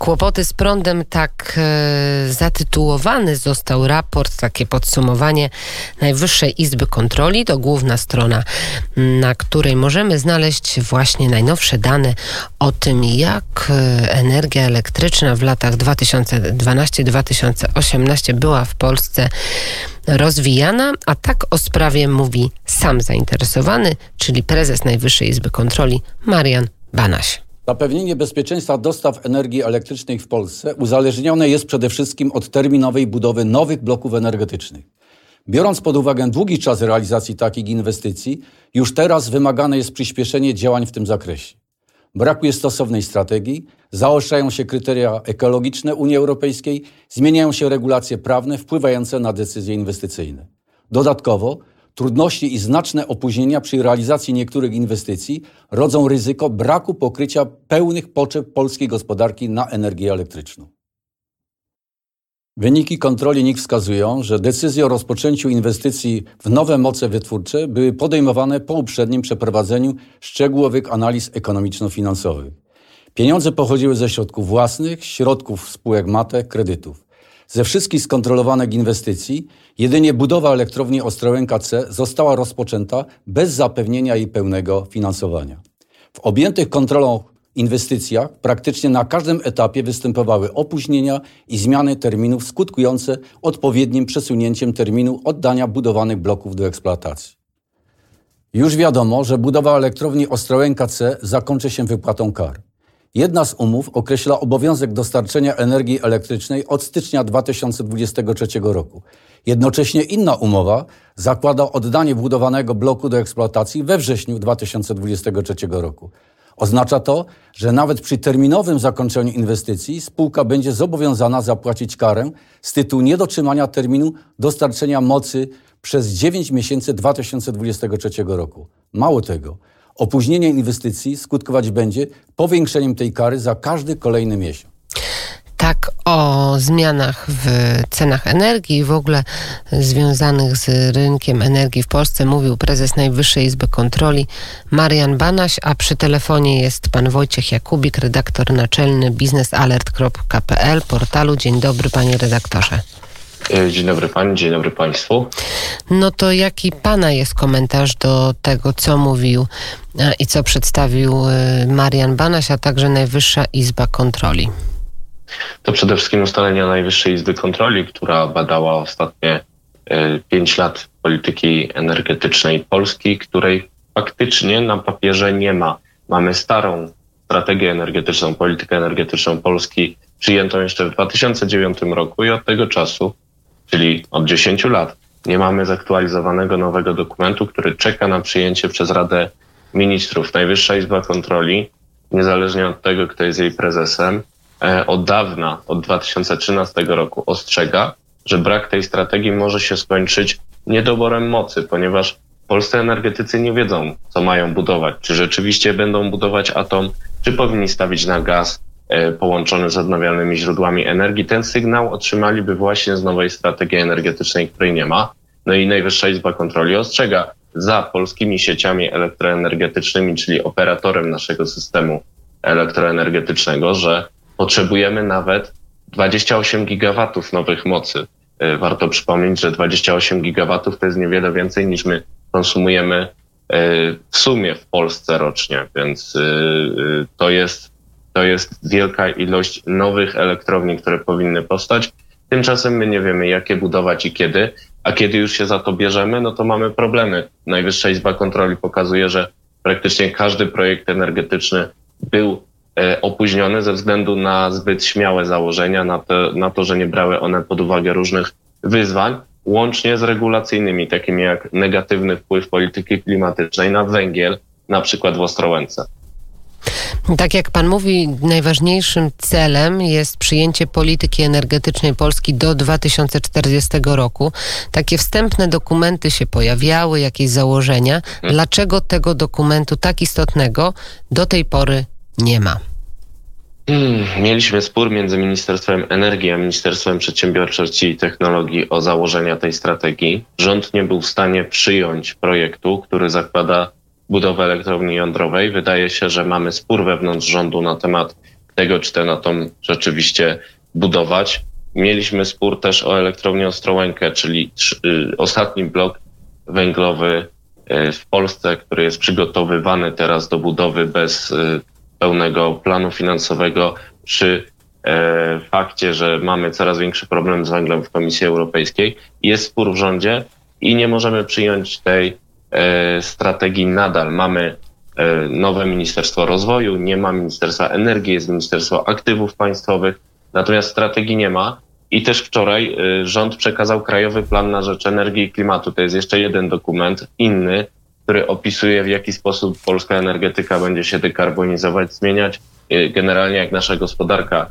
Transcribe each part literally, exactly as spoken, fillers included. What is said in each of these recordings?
Kłopoty z prądem, tak e, zatytułowany został raport, takie podsumowanie Najwyższej Izby Kontroli. To główna strona, na której możemy znaleźć właśnie najnowsze dane o tym, jak energia elektryczna w latach dwa tysiące dwunastym do dwa tysiące osiemnastego była w Polsce rozwijana, a tak o sprawie mówi sam zainteresowany, czyli prezes Najwyższej Izby Kontroli Marian Banaś. Zapewnienie bezpieczeństwa dostaw energii elektrycznej w Polsce uzależnione jest przede wszystkim od terminowej budowy nowych bloków energetycznych. Biorąc pod uwagę długi czas realizacji takich inwestycji, już teraz wymagane jest przyspieszenie działań w tym zakresie. Brakuje stosownej strategii, zaostrzają się kryteria ekologiczne Unii Europejskiej, zmieniają się regulacje prawne wpływające na decyzje inwestycyjne. Dodatkowo trudności i znaczne opóźnienia przy realizacji niektórych inwestycji rodzą ryzyko braku pokrycia pełnych potrzeb polskiej gospodarki na energię elektryczną. Wyniki kontroli N I K wskazują, że decyzje o rozpoczęciu inwestycji w nowe moce wytwórcze były podejmowane po uprzednim przeprowadzeniu szczegółowych analiz ekonomiczno-finansowych. Pieniądze pochodziły ze środków własnych, środków spółek matek, kredytów. Ze wszystkich skontrolowanych inwestycji jedynie budowa elektrowni Ostrołęka C została rozpoczęta bez zapewnienia jej pełnego finansowania. W objętych kontrolą inwestycjach praktycznie na każdym etapie występowały opóźnienia i zmiany terminów skutkujące odpowiednim przesunięciem terminu oddania budowanych bloków do eksploatacji. Już wiadomo, że budowa elektrowni Ostrołęka C zakończy się wypłatą kar. Jedna z umów określa obowiązek dostarczenia energii elektrycznej od stycznia dwa tysiące dwudziestego trzeciego roku. Jednocześnie inna umowa zakłada oddanie budowanego bloku do eksploatacji we wrześniu dwa tysiące dwudziestego trzeciego roku. Oznacza to, że nawet przy terminowym zakończeniu inwestycji spółka będzie zobowiązana zapłacić karę z tytułu niedotrzymania terminu dostarczenia mocy przez dziewięć miesięcy dwa tysiące dwudziestego trzeciego roku. Mało tego, opóźnienie inwestycji skutkować będzie powiększeniem tej kary za każdy kolejny miesiąc. Tak o zmianach w cenach energii i w ogóle związanych z rynkiem energii w Polsce mówił prezes Najwyższej Izby Kontroli Marian Banaś, a przy telefonie jest pan Wojciech Jakubik, redaktor naczelny biznesalert kropka pe el portalu. Dzień dobry, panie redaktorze. Dzień dobry pani, dzień dobry państwu. No to jaki pana jest komentarz do tego, co mówił i co przedstawił Marian Banaś, a także Najwyższa Izba Kontroli? To przede wszystkim ustalenia Najwyższej Izby Kontroli, która badała ostatnie pięć lat polityki energetycznej Polski, której faktycznie na papierze nie ma. Mamy starą strategię energetyczną, politykę energetyczną Polski przyjętą jeszcze w dwa tysiące dziewiątym roku i od tego czasu, czyli od dziesięciu lat, nie mamy zaktualizowanego nowego dokumentu, który czeka na przyjęcie przez Radę Ministrów. Najwyższa Izba Kontroli, niezależnie od tego, kto jest jej prezesem, od dawna, od dwa tysiące trzynastego roku ostrzega, że brak tej strategii może się skończyć niedoborem mocy, ponieważ polscy energetycy nie wiedzą, co mają budować. Czy rzeczywiście będą budować atom, czy powinni stawić na gaz e, połączony z odnawialnymi źródłami energii. Ten sygnał otrzymaliby właśnie z nowej strategii energetycznej, której nie ma. No i Najwyższa Izba Kontroli ostrzega za polskimi sieciami elektroenergetycznymi, czyli operatorem naszego systemu elektroenergetycznego, że potrzebujemy nawet dwadzieścia osiem gigawatów nowych mocy. Warto przypomnieć, że dwadzieścia osiem gigawatów to jest niewiele więcej niż my konsumujemy w sumie w Polsce rocznie, więc to jest, to jest wielka ilość nowych elektrowni, które powinny powstać. Tymczasem my nie wiemy, jakie budować i kiedy, a kiedy już się za to bierzemy, no to mamy problemy. Najwyższa Izba Kontroli pokazuje, że praktycznie każdy projekt energetyczny był opóźnione ze względu na zbyt śmiałe założenia, na to, na to, że nie brały one pod uwagę różnych wyzwań, łącznie z regulacyjnymi, takimi jak negatywny wpływ polityki klimatycznej na węgiel, na przykład w Ostrołęce. Tak jak pan mówi, najważniejszym celem jest przyjęcie polityki energetycznej Polski do dwa tysiące czterdziestego roku. Takie wstępne dokumenty się pojawiały, jakieś założenia. Dlaczego tego dokumentu tak istotnego do tej pory nie ma? Hmm, mieliśmy spór między Ministerstwem Energii a Ministerstwem Przedsiębiorczości i Technologii o założenia tej strategii. Rząd nie był w stanie przyjąć projektu, który zakłada budowę elektrowni jądrowej. Wydaje się, że mamy spór wewnątrz rządu na temat tego, czy ten atom rzeczywiście budować. Mieliśmy spór też o elektrownię Ostrołękę, czyli y, ostatni blok węglowy y, w Polsce, który jest przygotowywany teraz do budowy bez y, pełnego planu finansowego, przy e, fakcie, że mamy coraz większy problem z węglem w Komisji Europejskiej. Jest spór w rządzie i nie możemy przyjąć tej e, strategii nadal. Mamy e, nowe Ministerstwo Rozwoju, nie ma Ministerstwa Energii, jest Ministerstwo Aktywów Państwowych, natomiast strategii nie ma. I też wczoraj e, rząd przekazał Krajowy Plan na rzecz Energii i Klimatu. To jest jeszcze jeden dokument, inny, który opisuje, w jaki sposób polska energetyka będzie się dekarbonizować, zmieniać, generalnie jak nasza gospodarka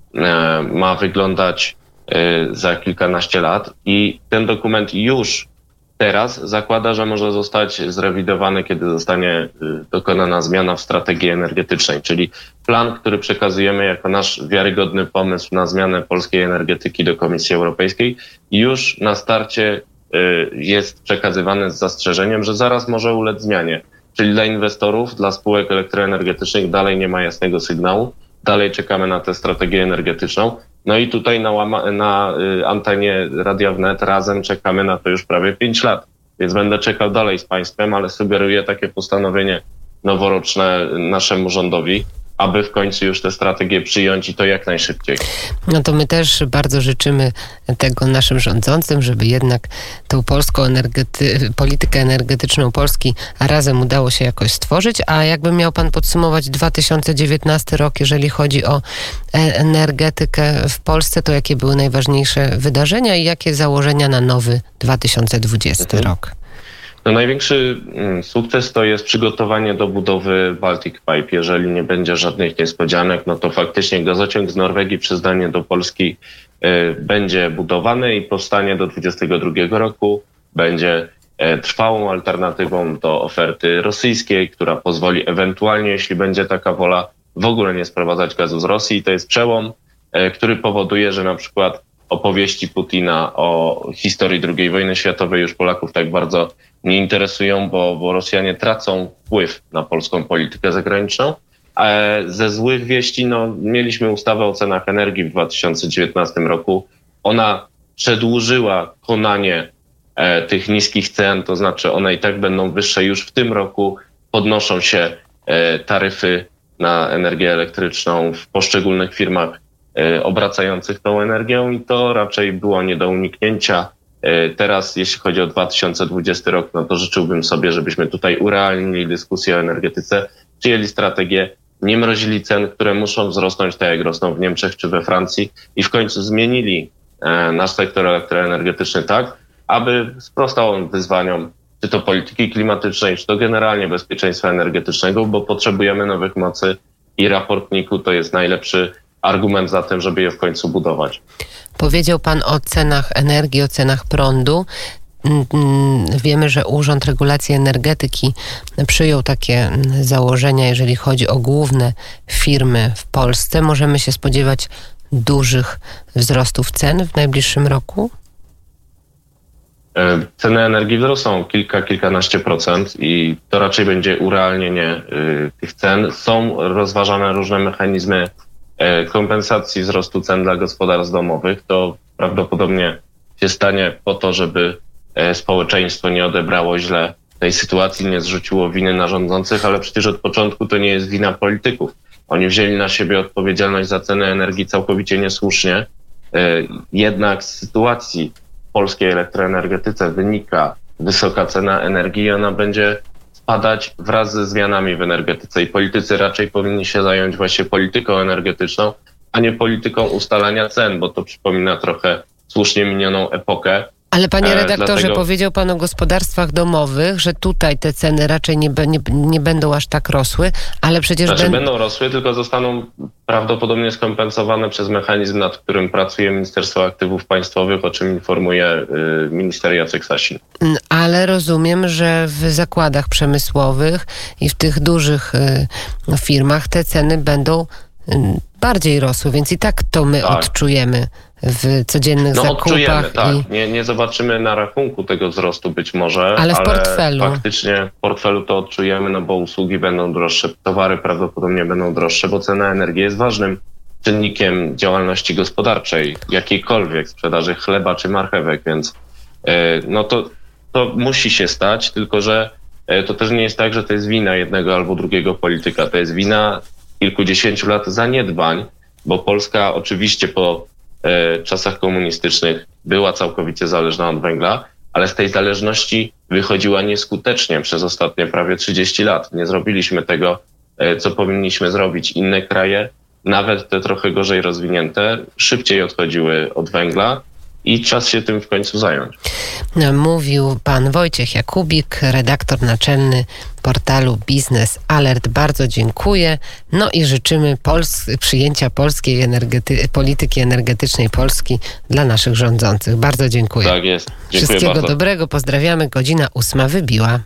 ma wyglądać za kilkanaście lat. I ten dokument już teraz zakłada, że może zostać zrewidowany, kiedy zostanie dokonana zmiana w strategii energetycznej, czyli plan, który przekazujemy jako nasz wiarygodny pomysł na zmianę polskiej energetyki do Komisji Europejskiej, już na starcie jest przekazywany z zastrzeżeniem, że zaraz może ulec zmianie. Czyli dla inwestorów, dla spółek elektroenergetycznych dalej nie ma jasnego sygnału, dalej czekamy na tę strategię energetyczną. No i tutaj na, łama, na antenie Radia Wnet razem czekamy na to już prawie pięć lat. Więc będę czekał dalej z państwem, ale sugeruję takie postanowienie noworoczne naszemu rządowi, aby w końcu już tę strategię przyjąć i to jak najszybciej. No to my też bardzo życzymy tego naszym rządzącym, żeby jednak tą polską energety- politykę energetyczną Polski razem udało się jakoś stworzyć. A jakby miał pan podsumować dwa tysiące dziewiętnasty rok, jeżeli chodzi o energetykę w Polsce, to jakie były najważniejsze wydarzenia i jakie założenia na nowy dwa tysiące dwudziesty mhm. rok? No największy sukces to jest przygotowanie do budowy Baltic Pipe. Jeżeli nie będzie żadnych niespodzianek, no to faktycznie gazociąg z Norwegii przez Danię do Polski y, będzie budowany i powstanie do dwudziestego drugiego roku. Będzie y, trwałą alternatywą do oferty rosyjskiej, która pozwoli ewentualnie, jeśli będzie taka wola, w ogóle nie sprowadzać gazu z Rosji. To jest przełom, y, który powoduje, że na przykład opowieści Putina o historii drugiej wojny światowej już Polaków tak bardzo nie interesują, bo, bo Rosjanie tracą wpływ na polską politykę zagraniczną. A ze złych wieści, no, mieliśmy ustawę o cenach energii w dwa tysiące dziewiętnastym roku. Ona przedłużyła konanie e, tych niskich cen, to znaczy one i tak będą wyższe już w tym roku. Podnoszą się e, taryfy na energię elektryczną w poszczególnych firmach e, obracających tą energią i to raczej było nie do uniknięcia. Teraz, jeśli chodzi o dwa tysiące dwudziesty rok, no to życzyłbym sobie, żebyśmy tutaj urealnili dyskusję o energetyce, przyjęli strategię, nie mrozili cen, które muszą wzrosnąć tak jak rosną w Niemczech czy we Francji i w końcu zmienili nasz sektor elektroenergetyczny tak, aby sprostał on wyzwaniom czy to polityki klimatycznej, czy to generalnie bezpieczeństwa energetycznego, bo potrzebujemy nowych mocy i raport N I K-u to jest najlepszy argument za tym, żeby je w końcu budować. Powiedział pan o cenach energii, o cenach prądu. Wiemy, że Urząd Regulacji Energetyki przyjął takie założenia, jeżeli chodzi o główne firmy w Polsce. Możemy się spodziewać dużych wzrostów cen w najbliższym roku? Ceny energii wzrosną kilka, kilkanaście procent i to raczej będzie urealnienie tych cen. Są rozważane różne mechanizmy kompensacji wzrostu cen dla gospodarstw domowych. To prawdopodobnie się stanie po to, żeby społeczeństwo nie odebrało źle tej sytuacji, nie zrzuciło winy na rządzących, ale przecież od początku to nie jest wina polityków. Oni wzięli na siebie odpowiedzialność za cenę energii całkowicie niesłusznie. Jednak z sytuacji w polskiej elektroenergetyce wynika wysoka cena energii i ona będzie spadać wraz ze zmianami w energetyce i politycy raczej powinni się zająć właśnie polityką energetyczną, a nie polityką ustalania cen, bo to przypomina trochę słusznie minioną epokę. Ale panie redaktorze, e, dlatego... powiedział pan o gospodarstwach domowych, że tutaj te ceny raczej nie, nie, nie będą aż tak rosły, ale przecież... Znaczy ben... będą rosły, tylko zostaną prawdopodobnie skompensowane przez mechanizm, nad którym pracuje Ministerstwo Aktywów Państwowych, o czym informuje y, minister Jacek Sasin. Ale rozumiem, że w zakładach przemysłowych i w tych dużych y, firmach te ceny będą y, bardziej rosły, więc i tak to my tak. odczujemy w codziennych no, zakupach. Odczujemy, tak. I... Nie, nie zobaczymy na rachunku tego wzrostu być może, ale w ale portfelu. faktycznie w portfelu to odczujemy, no bo usługi będą droższe, towary prawdopodobnie będą droższe, bo cena energii jest ważnym czynnikiem działalności gospodarczej, jakiejkolwiek sprzedaży chleba czy marchewek, więc no to, to musi się stać, tylko że to też nie jest tak, że to jest wina jednego albo drugiego polityka, to jest wina kilkudziesięciu lat zaniedbań, bo Polska oczywiście po czasach komunistycznych była całkowicie zależna od węgla, ale z tej zależności wychodziła nieskutecznie przez ostatnie prawie trzydzieści lat. Nie zrobiliśmy tego, co powinniśmy zrobić. Inne kraje, nawet te trochę gorzej rozwinięte, szybciej odchodziły od węgla i czas się tym w końcu zająć. Mówił pan Wojciech Jakubik, redaktor naczelny portalu Biznes Alert. Bardzo dziękuję. No i życzymy Pols- przyjęcia polskiej energety- polityki energetycznej Polski dla naszych rządzących. Bardzo dziękuję. Tak jest. Dziękuję Wszystkiego bardzo. dobrego. Pozdrawiamy. Godzina ósma wybiła.